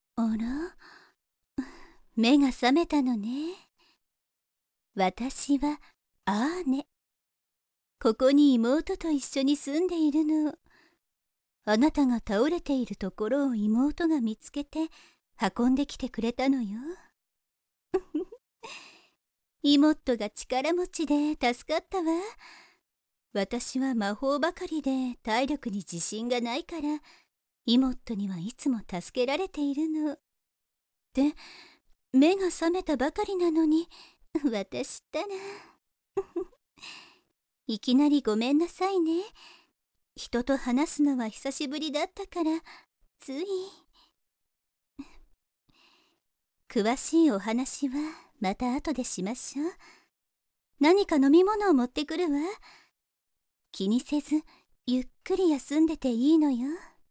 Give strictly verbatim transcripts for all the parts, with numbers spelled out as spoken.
あら、目が覚めたのね。私はアーネ。ここに妹と一緒に住んでいるの。あなたが倒れているところを妹が見つけて運んできてくれたのよ。妹が力持ちで助かったわ。私は魔法ばかりで体力に自信がないから、妹にはいつも助けられているの。で、目が覚めたばかりなのに、私ったら。いきなりごめんなさいね。人と話すのは久しぶりだったから、つい。詳しいお話はまた後でしましょう。何か飲み物を持ってくるわ。気にせず、ゆっくり休んでていいのよ。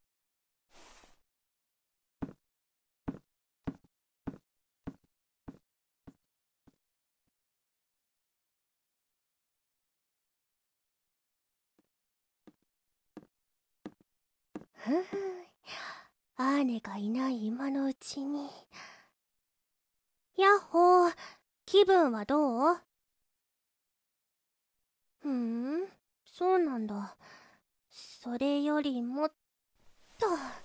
ふん、アーネがいない今のうちに。やっほー、気分はどう？ふーん、そうなんだ。それよりもっと。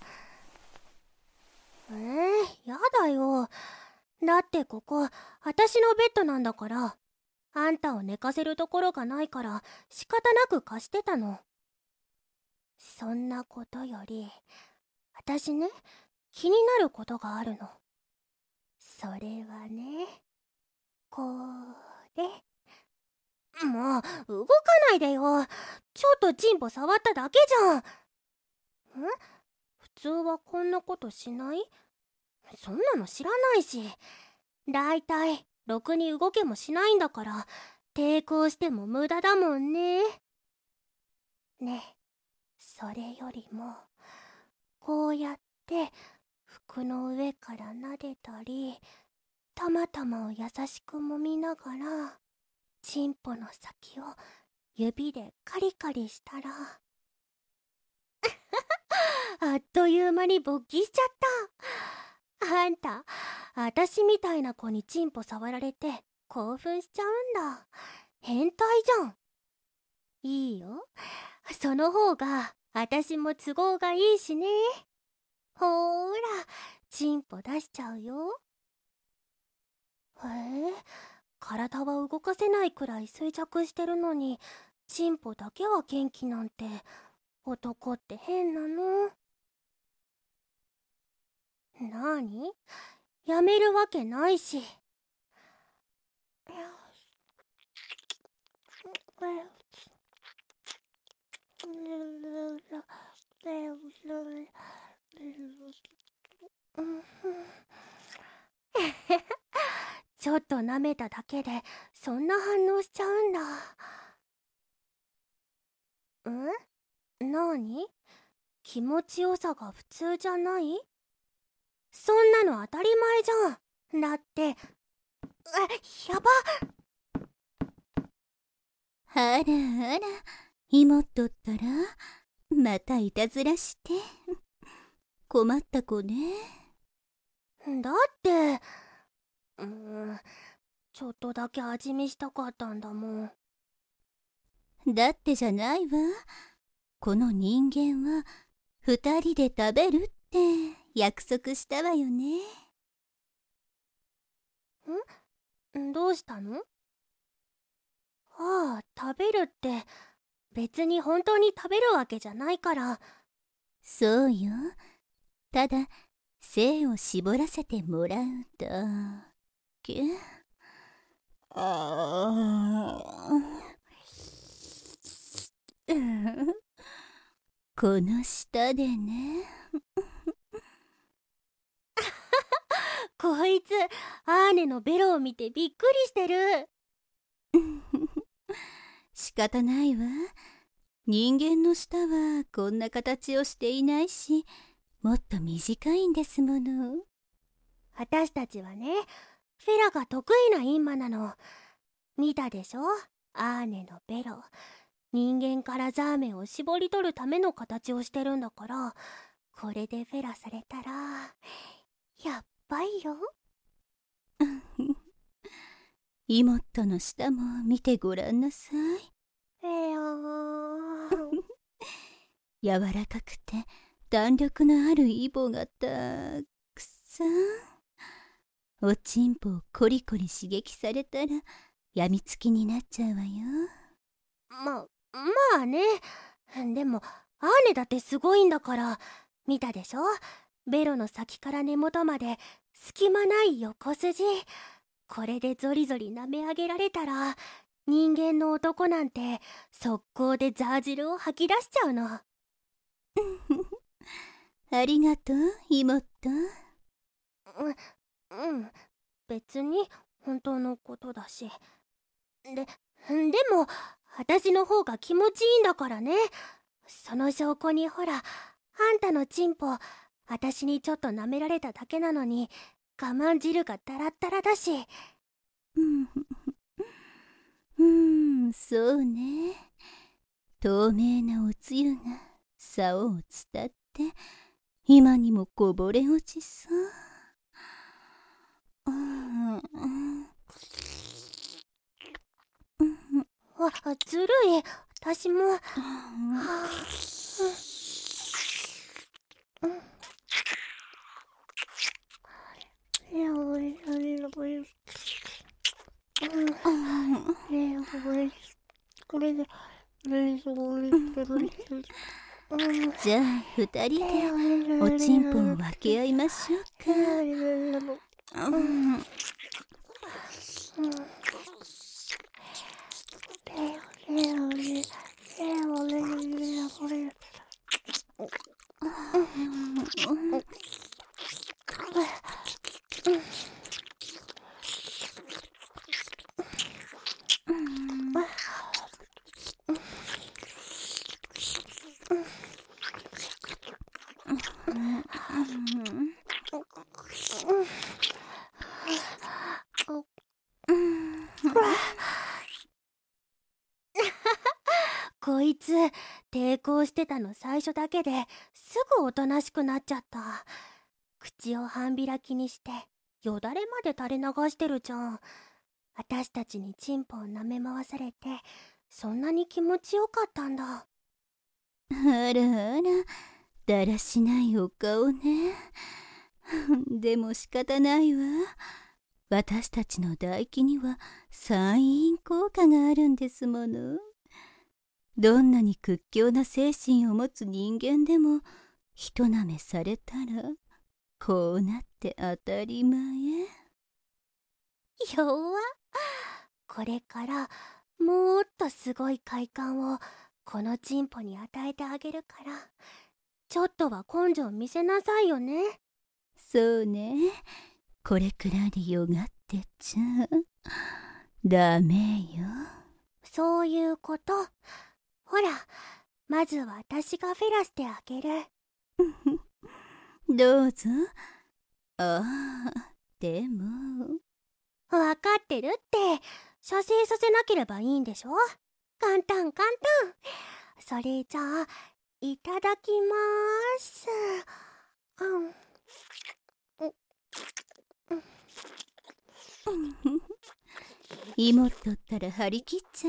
えー、やだよ。だってここ、私のベッドなんだから。あんたを寝かせるところがないから仕方なく貸してたの。そんなことより、私ね、気になることがあるの。それはね、これ。もう、動かないでよ。ちょっとチンポ触っただけじゃん。ん？普通はこんなことしない？そんなの知らないし。だいたい、ろくに動けもしないんだから、抵抗しても無駄だもんね。ねえ、それよりも、こうやって、服の上から撫でたり、たまたまを優しく揉みながら、チンポの先を指でカリカリしたら、あっという間に勃起しちゃった。あんた、あたしみたいな子にチンポ触られて興奮しちゃうんだ。変態じゃん。いいよ。その方があたしも都合がいいしね。ほーら、チンポ出しちゃうよ。へえ、体は動かせないくらい衰弱してるのに、チンポだけは元気なんて、男って変なの。なーに？やめるわけないし。ちょっと舐めただけでそんな反応しちゃうんだ。ん？なーに？気持ちよさが普通じゃない？そんなの当たり前じゃん。だって、え、やば。 あらあら、妹ったら、またいたずらして。困った子ね。 だって、うーん、ちょっとだけ味見したかったんだもん。 だってじゃないわ。この人間は二人で食べるって約束したわよね。 ん？どうしたの？ああ、食べるって別に本当に食べるわけじゃないから。 そうよ。ただ精を絞らせてもらうだけ。あーこの下でね。 こいつ、アーネのベロを見てびっくりしてる。 仕方ないわ。人間の舌はこんな形をしていないし、もっと短いんですもの。 私たちはね、フェラが得意なインマなの。見たでしょ？アーネのベロ。人間からザーメンを絞り取るための形をしてるんだから、これでフェラされたら、やよ。 妹の舌も見てごらんなさい。 えやー柔らかくて弾力のあるイボがたくさん。おちんぽをコリコリ刺激されたらやみつきになっちゃうわよ。 ま、まあね。でもアーネだってすごいんだから。見たでしょ、ベロの先から根元まで隙間ない横筋。これでゾリゾリ舐め上げられたら、人間の男なんて速攻でザー汁を吐き出しちゃうの。 ありがとう妹。 ううん別に本当のことだし。ででも私の方が気持ちいいんだからね。その証拠にほら、あんたのチンポ私にちょっと舐められただけなのに我慢汁がタラッタラだし。 うんうんそうね。透明なおつゆが竿を伝って今にもこぼれ落ちそう。うんあ、ずるい。私も。はあ、うん。 じゃあ二人でおちんぽを分け合いましょうか。うんこいつ抵抗してたの最初だけですぐおとなしくなっちゃった。口を半開きにしてよだれまで垂れ流してるじゃん。私たちにチンポを舐め回されてそんなに気持ちよかったんだ。 あらあら、だらしないお顔ね。でも仕方ないわ。私たちの唾液には散因効果があるんですもの。どんなに屈強な精神を持つ人間でもひとなめされたらこうなって当たり前。 弱。これからもっとすごい快感をこのチンポに与えてあげるから、ちょっとは根性見せなさいよね。 そうね。これくらいでよがってちゃダメよ。 そういうこと。ほら、まずは私がフェラしてあげる。 どうぞ。ああ、でも。 わかってるって。射精させなければいいんでしょ。簡単簡単。それじゃあ、いただきまーす。うん妹ったら張り切っちゃって。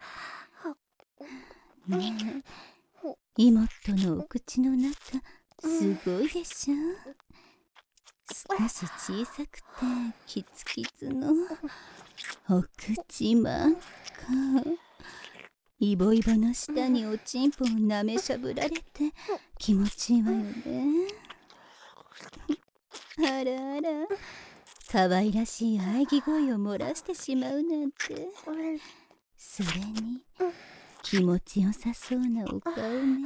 ねえ、妹のお口の中すごいでしょ。少し小さくてキツキツのお口真っ赤。イボイボの下におちんぽをなめしゃぶられて気持ちいいわよね。あらあら、可愛らしい喘ぎ声を漏らしてしまうなんて。それに気持ちよさそうなお顔ね。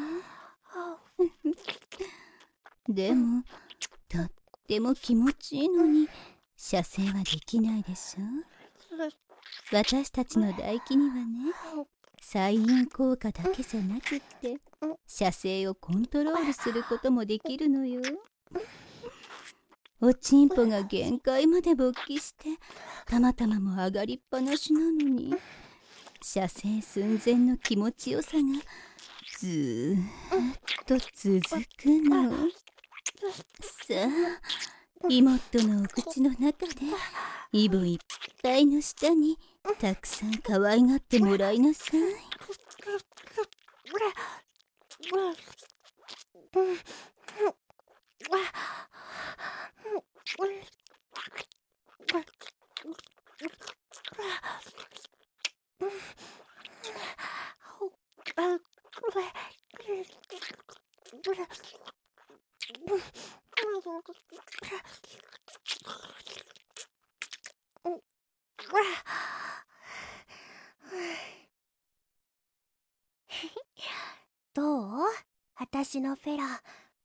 でもとっても気持ちいいのに射精はできないでしょ。私たちの唾液にはね、催眠効果だけじゃなくって射精をコントロールすることもできるのよ。おちんぽが限界まで勃起してたまたまも上がりっぱなしなのに射精寸前の気持ちよさがずーっと続くの。さあ妹のお口の中でイボいっぱいの下にたくさん可愛がってもらいなさい。 どう？私のフェラ。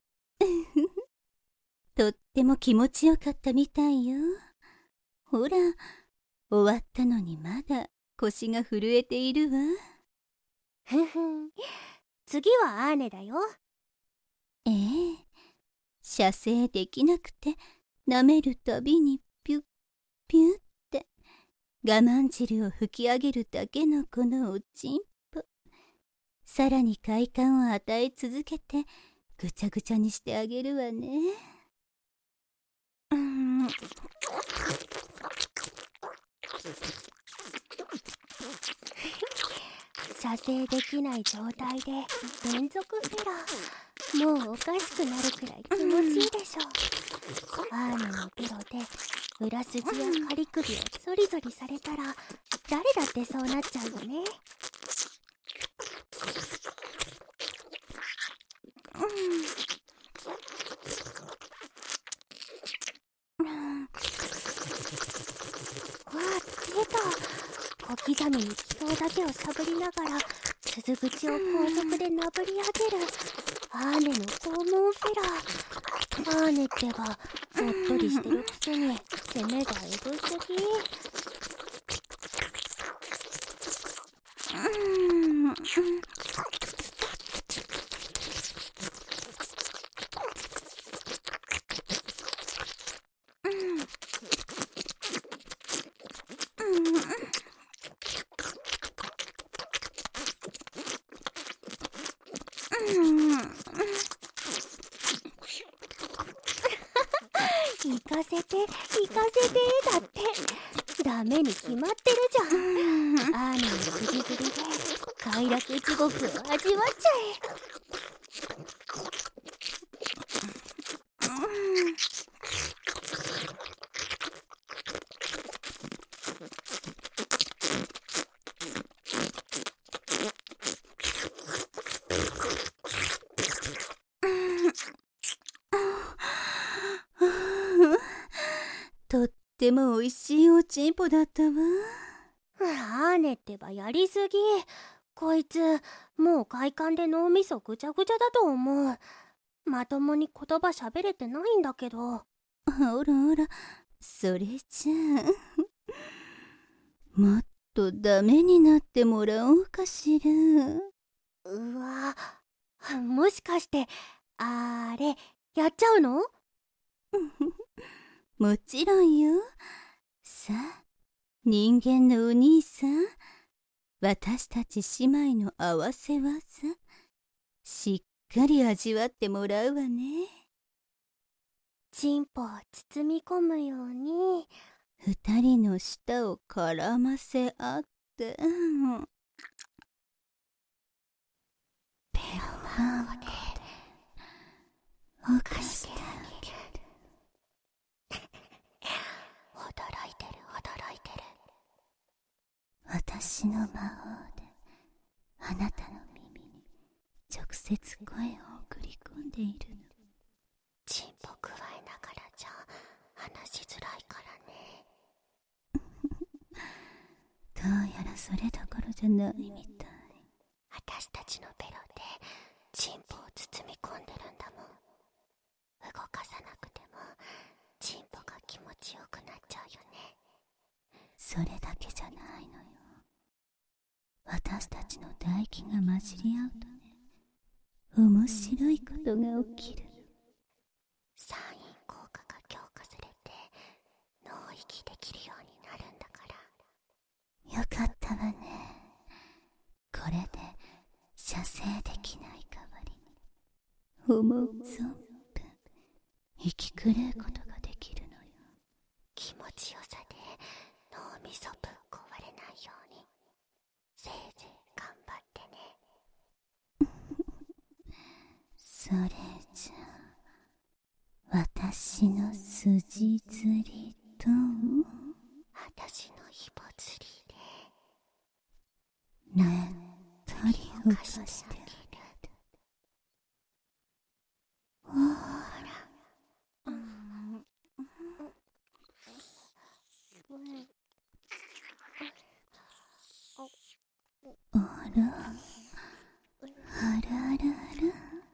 とっても気持ちよかったみたいよ。ほら、終わったのにまだ腰が震えているわ。 ふふん。次はアーネだよ。 ええ、射精できなくて舐めるたびにピュッピュッって我慢汁を吹き上げるだけのこのおちんぽ。さらに快感を与え続けてぐちゃぐちゃにしてあげるわね。うん。 射精できない状態で連続フェラ。もうおかしくなるくらい気持ちいいでしょ。アーネのベロで裏筋や仮首をゾリゾリされたら誰だってそうなっちゃうよね。小刻みに気筒だけをしゃぶりながら鈴口を高速でなぶり上げるアーネの肛門フェラ。アーネってばおっとりしてるくせに攻めがエグすぎ。うん行かせて行かせてだってダメに決まってるじゃん。アーネのグリグリで快楽地獄を味わっちゃえ。 とっても美味しいおちんぽだったわ。 アーネってばやりすぎ。こいつもう快感で脳みそぐちゃぐちゃだと思う。まともに言葉喋れてないんだけど。 ほらほら、それじゃあもっとダメになってもらおうかしら。 うわ、もしかしてあれやっちゃうの？ もちろんよ。さあ、人間のお兄さん、私たち姉妹の合わせ技、しっかり味わってもらうわね。 チンポを包み込むように二人の舌を絡ませ合って、うん、ペロマンゴで犯してあげる。 驚いてる驚いてる。 私の魔法であなたの耳に直接声を送り込んでいるの。 チンポくわえながらじゃ話しづらいからね。 どうやらそれどころじゃないみたい。 私たちのベロでチンポを包み込んでるんだもん。動かさなくてもチンポが気持ちよくなっちゃうよね。 それだけじゃないのよ。私たちの唾液が混じり合うとね、面白いことが起きる。 酸因効果が強化されて脳息できるようになるんだから。 よかったわね。これで射精できない代わりに思う存分息狂うことができ気持ちよさで脳みそぶっ壊れないようにせいぜい頑張ってね。 それじゃ私の筋釣りと私のひぼ釣りでねっとり浮かしてあげる。ほら、あら、あらあらあら。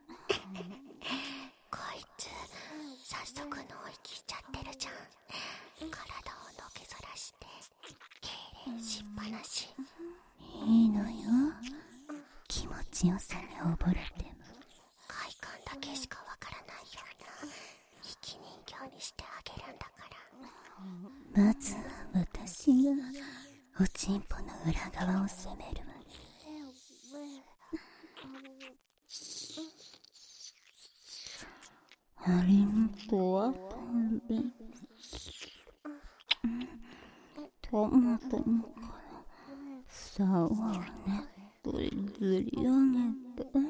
こいつ早速脳生きちゃってるじゃん。体をのけぞらして痙攣しっぱなし。 いいのよ、気持ちよさに溺れても。 快感だけしかわからないような生き人形にしてあげるんだから。 まずは私がおちんぽの裏側を攻めるわね。ありんこは食べトマトのから竿をねっとりずり上げて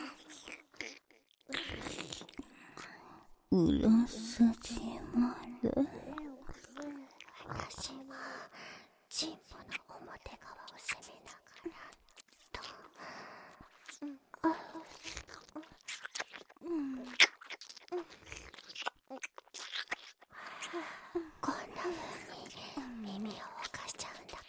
裏筋まで。 私はチンポの表側を攻めながらと、こんな風に耳を動かしちゃうんだから。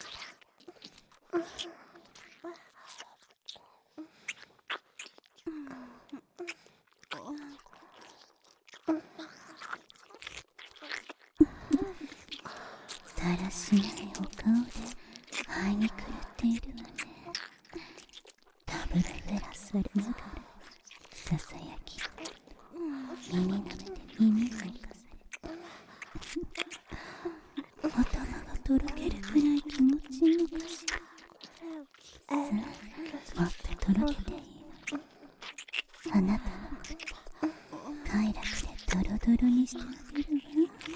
だらしないお顔で肺に狂っているわね。ダブルフェラされながらささやき耳舐めて耳を浮かされ頭がとろけるくらい気持ちいいのかしら。さあもっととろけていいの。あなたのこと快楽でドロドロにしてあげるわ。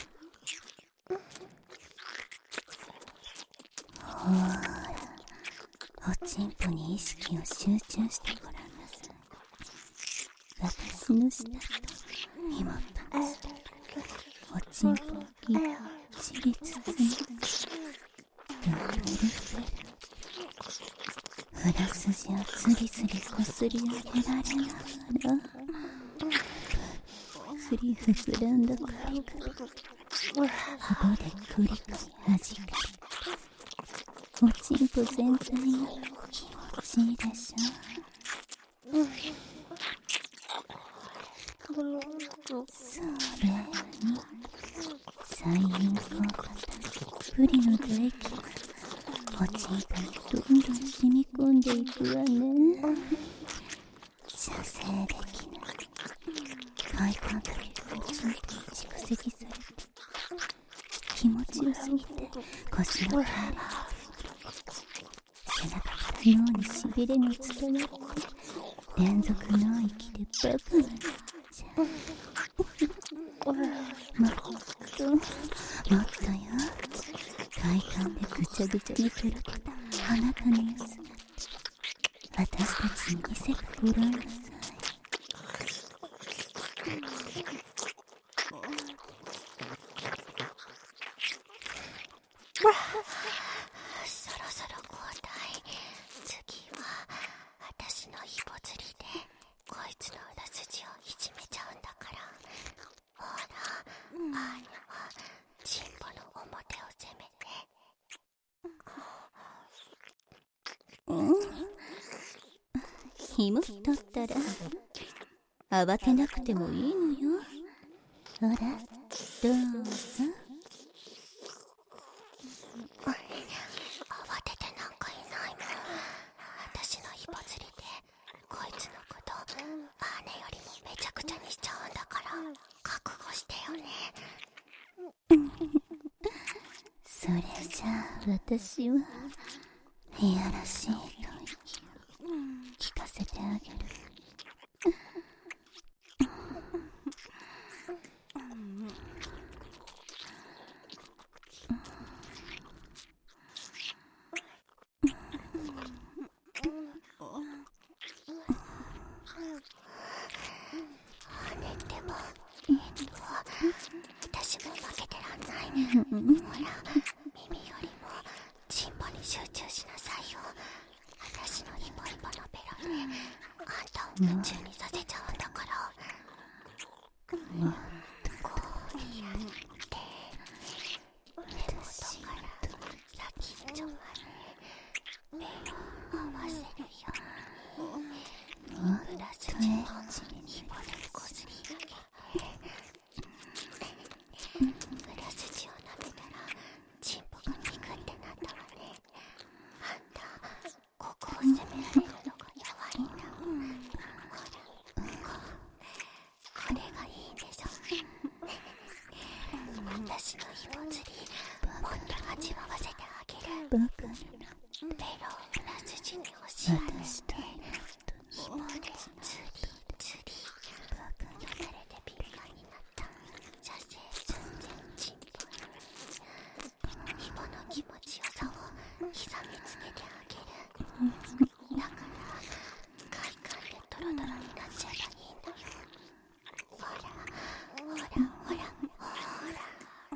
ほーら、おちんぽに意識を集中してごらんなさい。私の舌と妹の舌、おちんぽをぎっちり包み、ダブルフェル。裏筋をつりずりこすり上げられながら、ふり膨らんだカリカリ、顎でくりくりはじかれ、おちんぽ全体が気持ちいいでしょ。それに細陰効果たっぷりの唾液がおちんぽにどんどん染み込んでいくわね。射精できない快感だけがおちんぽに蓄積されて気持ちよすぎて腰の筋肉、背中から脳にしびれが伝わって連続脳域でバカになっちゃう。もっともっとよ、快感でぐちゃぐちゃにとろけたあなたの様子が私たちに見せてごらんなさい。 そろそろ交代。次は私のひぼ釣りでこいつの裏筋をいじめちゃうんだから。ほら、あーにはチンポの表を攻めて。 うん紐取ったら慌てなくてもいいのよ。ほらどうぞ。 慌ててなんかいないもん。私のひぼ釣りでこいつのことアーネよりもめちゃくちゃにしちゃうんだから覚悟してよね。 それじゃあ私はいやらしい吐息を聞かせてあげる。 ほら、耳よりもチンポに集中しなさいよ。私のイボイボのベロであんたを夢中にさせちゃうんだから。こうやって根元から先っちょまでベロを合わせるようにブラスチンをイボでこすり上げて、ブラスチを舐めたらチンポがピクってなったわね。あんたここを攻められるのが弱いんだ。ほら、こうこれがいいんでしょ。私のイボ釣りもっと味わわせてあげる。 バカなベロをブラスチに押し当ててイボで釣り釣りよだれで敏感になった射精寸前チンポにイボの気持ちよさを刻みつけてあげる。だから快感でドロドロになっちゃえばいいんだよ。ほらほらほらほら。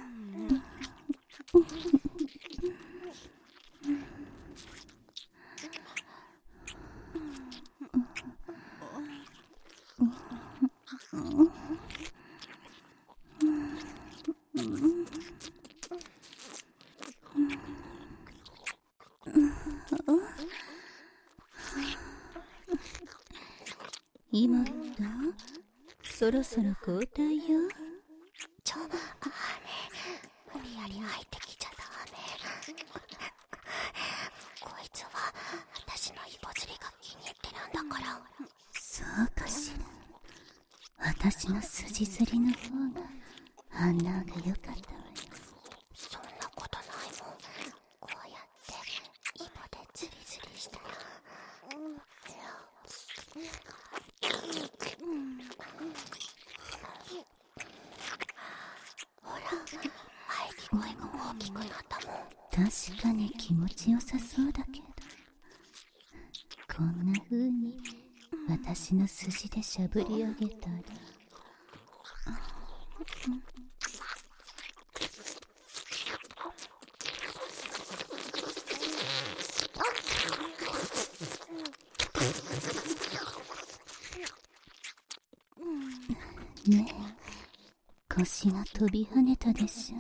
今だ、そろそろ交代よ。 ちょ、あーね、無理やり入ってきちゃダメ。こいつは私のイボ釣りが気に入ってるんだから。 そうかしら。私の筋釣りの方が反応が良かったわよ。 そんなことないもん。こうやってイボで釣り釣りしたら、ほら、喘ぎ声が大きくなったもん。 確かに気持ちよさそうだけど、こんな風に私の筋でしゃぶり上げたら、ねえ、腰が飛び跳ねたでしょ。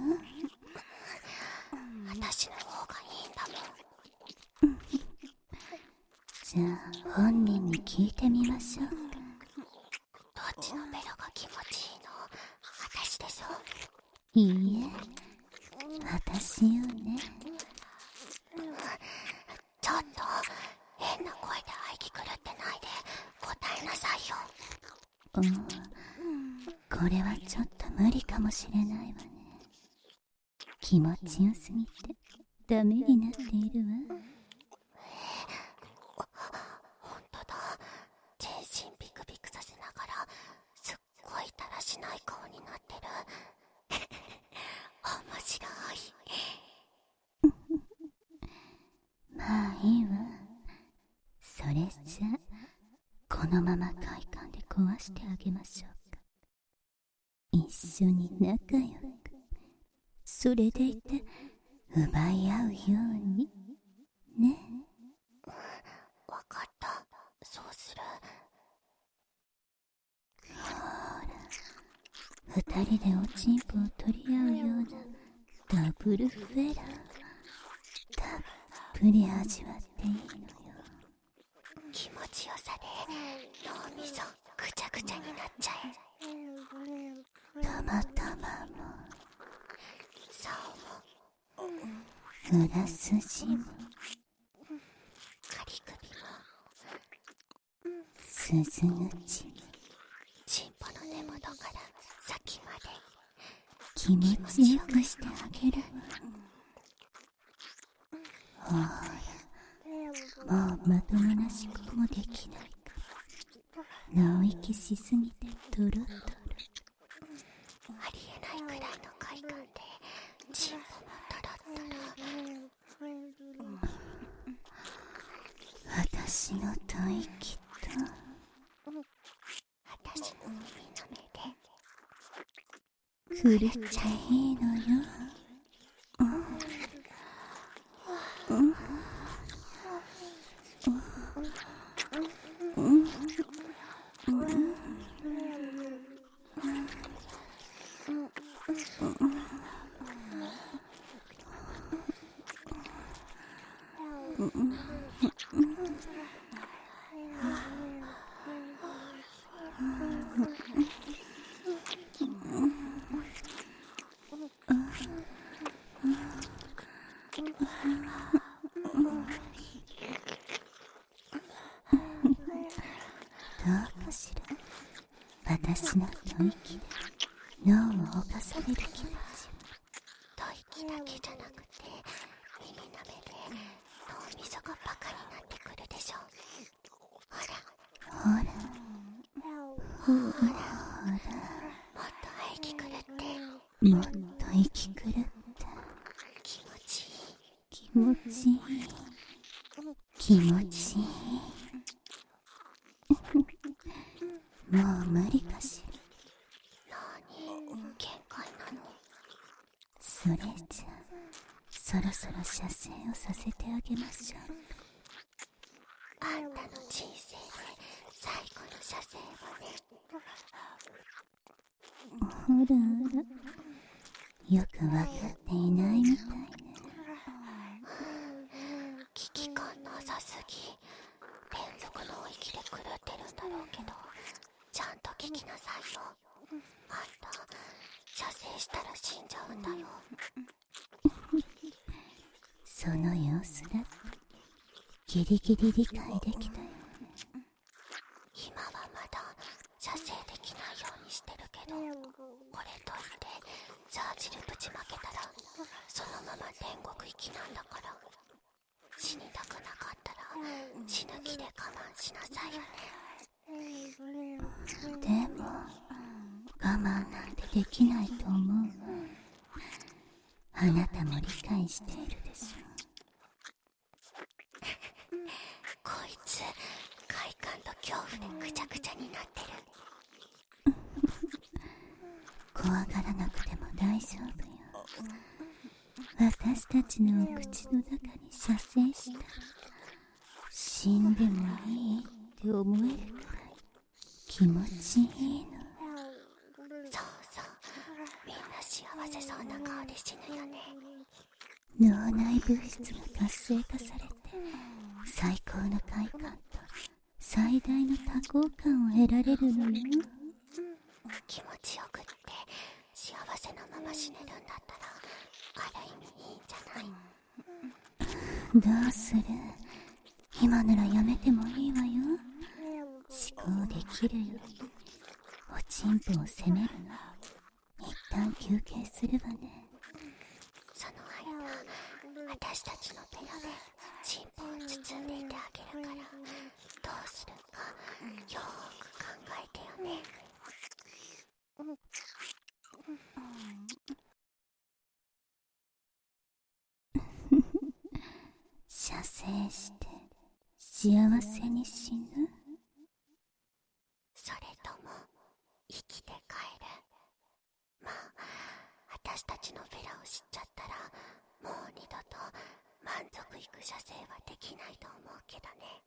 私の方がいいんだもん。 じゃあ本人に聞いてみましょうか。 どっちのベロが気持ちいいの？私でしょ。 いいえ、私よね。 ちょっと変な声で喘ぎ狂ってないで答えなさいよ。 うん、これはちょっと無理かもしれないわね。気持ちよすぎてダメになっているわ。 ほんとだ。全身ビクビクさせながらすっごいだらしない顔になってる。面白い。 まあいいわ。それじゃこのまま快感で壊してあげましょうか。一緒に仲良く、それでいて奪い合うようにね。 わかった。そうする。 ほら、二人でおちんぽを取り合うようなダブルフェラー、たっぷり味わっていいのよ。 気持ちよさで脳みそぐちゃぐちゃになっちゃえ。 たまたまもそうも裏筋も仮首も鈴口もチンポの根元から先まで気持ちよくしてあげるわ。ほら、もうまともな思考もできないから脳息しすぎてトロトロ。 ありえないくらいの快感でチンポもトロットロ。 私の吐息と私の耳の目で狂っちゃいいのよ。 うかしら。私の吐息で脳を侵される気持ち。 吐息だけじゃなくて耳なめで脳みそがバカになってくるでしょ。ほらほらほらほら、 もっと息狂ってもっと息狂った気持ちいい気持ちいい気持ちいいもう無理かしら。 なに限界なの。 それじゃそろそろ射精をさせてあげましょう。 あんたの人生で最後の射精はね。 ほらほら、よくわかっていないみたいね。 危機感なさすぎ。連続の息で狂ってるんだろうけど、ちゃんと聞きなさいよ。あんた射精したら死んじゃうんだよ。 その様子だってギリギリ理解できたよ。 今はまだ射精できないようにしてるけど、これといってザージルぶちまけたらそのまま天国行きなんだから、死にたくなかったら死ぬ気で我慢しなさいよね。 でも我慢なんてできないと思うわ。あなたも理解しているでしょ。 こいつ快感と恐怖でぐちゃぐちゃになってる。 怖がらなくても大丈夫よ。私たちのお口の中に射精したら死んでもいいって思えるくらい気持ちいいの。 そうそう、みんな幸せそうな顔で死ぬよね。 脳内物質が活性化されて最高の快感と最大の多幸感を得られるのよ。 気持ちよくって幸せなまま死ねるんだったらある意味いいんじゃない。 どうする？今ならやめてもいいわよ。思考できるよ。おちんぽを責めるの。一旦休憩するわね。 その間私たちのペアでチンポを包んでいてあげるから、どうするかよーく考えてよね。 射精して幸せに死ぬ？ それとも生きて帰る？まあ私たちのフェラを知っちゃったらもう二度と満足いく射精はできないと思うけどね。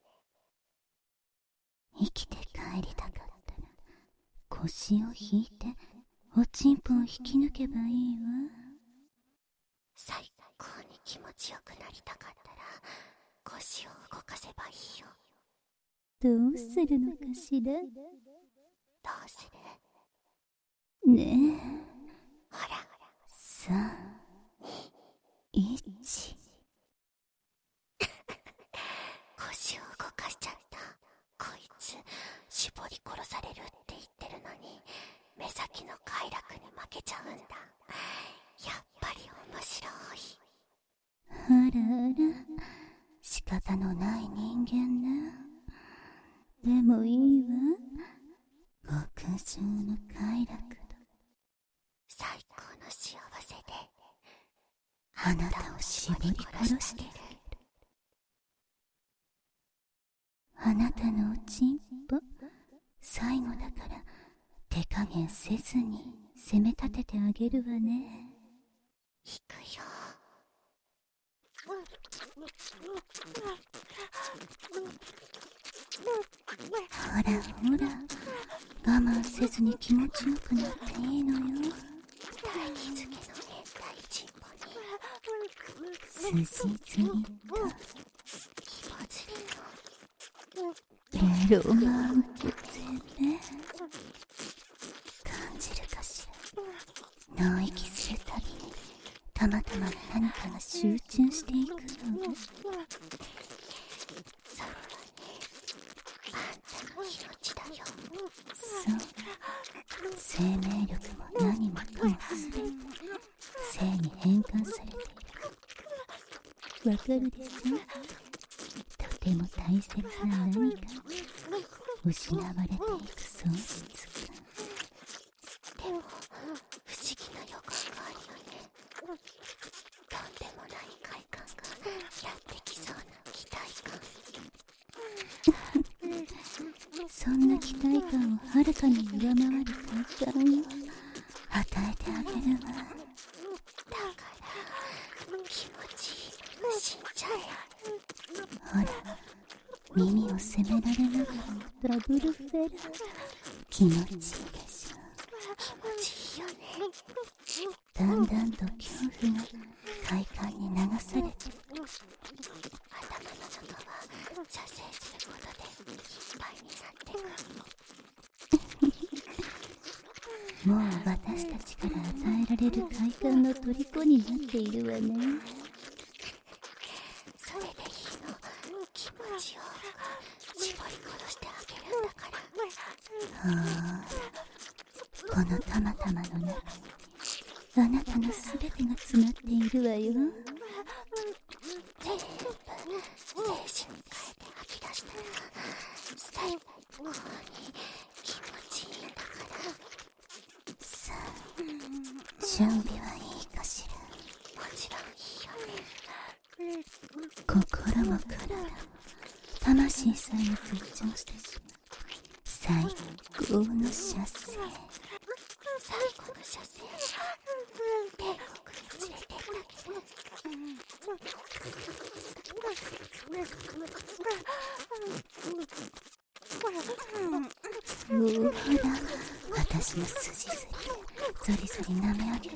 生きて帰りたかったら腰を引いておちんぽを引き抜けばいいわ。 最高に気持ちよくなりたかったら腰を動かせばいいよ。 どうするのかしら？ どうする？ ねえ。 ほらさん、いち。 腰を動かしちゃった。こいつ絞り殺されるって言ってるのに目先の快楽に負けちゃうんだ。やっぱり面白い。 あらあら、仕方のない人間ね。でもいいわ。極上の快楽だ。 最高の幸せであなたを絞り殺している。あなたのおちんぽ、最後だから手加減せずに攻め立ててあげるわね。 行くよ。 ほらほら、我慢せずに気持ちよくなっていいのよ。 大気つじつりと気まずエロマンクゼメ感じるかしら。脳息するたびにたまたま何かが集中していくの。 それはね、あんたの命だよ。 そう、生命力も何もかもすべて性に変換されている。わかるでしょ。とても大切な何かが失われていく喪失感。 でも不思議な予感があるよね。とんでもない快感がやってきそうな期待感。 そんな期待感をはるかに上回る快感を与えてあげるわ。 だから気持ちいいまま死んじゃえ。 ほら、耳を責められながらダブルフェル。気持ちいいでしょ。 気持ちいいよね。 だんだんと恐怖が快感に流されて、 頭の中は射精することでいっぱいになってく。 もう私たちから与えられる快感の虜になっているわね。 それでいいの。気持ちを絞り殺してあげるんだから。 はあ、このたまたまの中にあなたのすべてが詰まっているわよ。 全部精神変えて吐き出したら最高に気持ちいいんだから。 さあ、準備はいいかしら。 もちろんいいよね。 心も体も魂さえも復調してしまう最高の射精。 最後の射精。天国に連れてってあげる。 ほら、私の筋ずりでゾリゾリ舐め上げられる。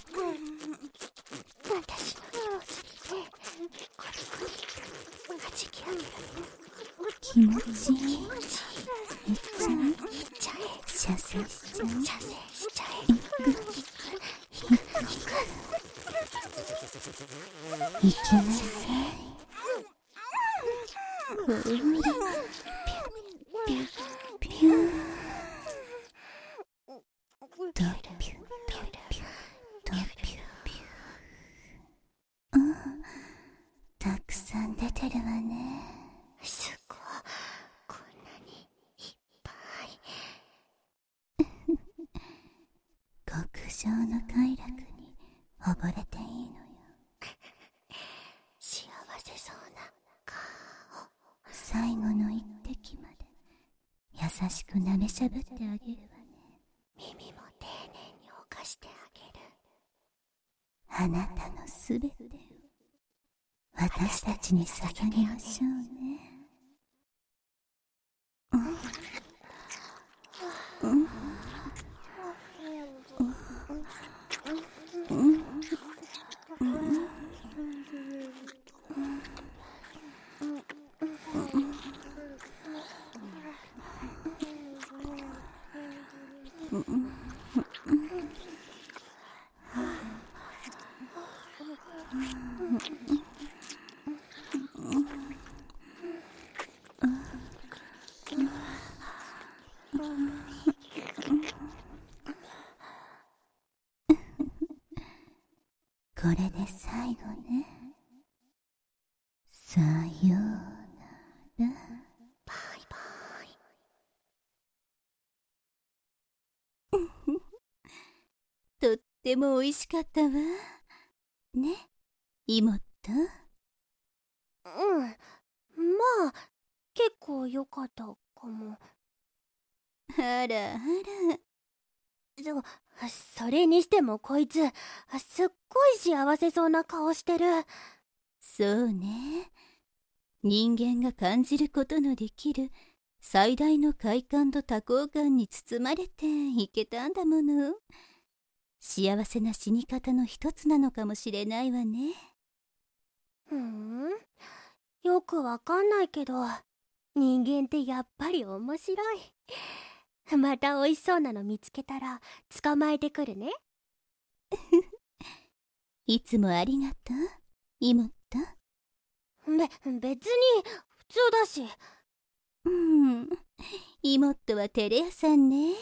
私の紐ずりでコリコリはじき上げられる。 気持ちいい。 気持ちいい。 いっちゃう。 いっちゃえ。 射精しちゃう。 射精しちゃえ。 いく。 いく。いく。 いきなさい。ほら、ピュッピュッピュー。ドピュッピュッピュッドピュッピュー。うん、たくさん出てるわね。 すごい。こんなにいっぱい。 極上の快楽に溺れていいのよ。 幸せそうな顔。 最後の一滴まで優しく舐めしゃぶってあげるわね。 耳も丁寧に犯してあげる。 あなたのすべてを私たちに捧げましょうね。うんうんこれで最後ね。さようなら。 バイバイ。 とっても美味しかったわ。ね、妹。 うん。まあ、結構良かったかも。 あらあら。 そ、それにしてもこいつ、すっごい幸せそうな顔してる。 そうね。人間が感じることのできる最大の快感と多幸感に包まれていけたんだもの。幸せな死に方の一つなのかもしれないわね。 ふーん、よくわかんないけど、人間ってやっぱり面白い。また美味しそうなの見つけたら捕まえてくるね。 いつもありがとう、妹。 べ、別に普通だし。 うん、妹は照れ屋さんね。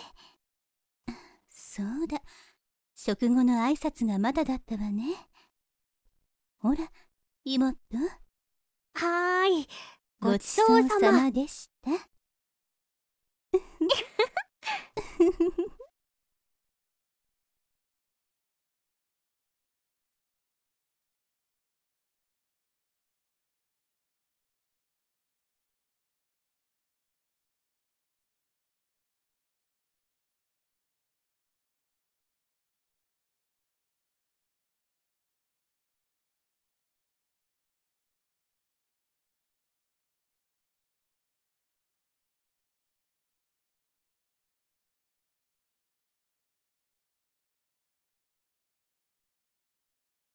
そうだ、食後の挨拶がまだだったわね。ほら、妹。 はーい、 ごちそうさまでした。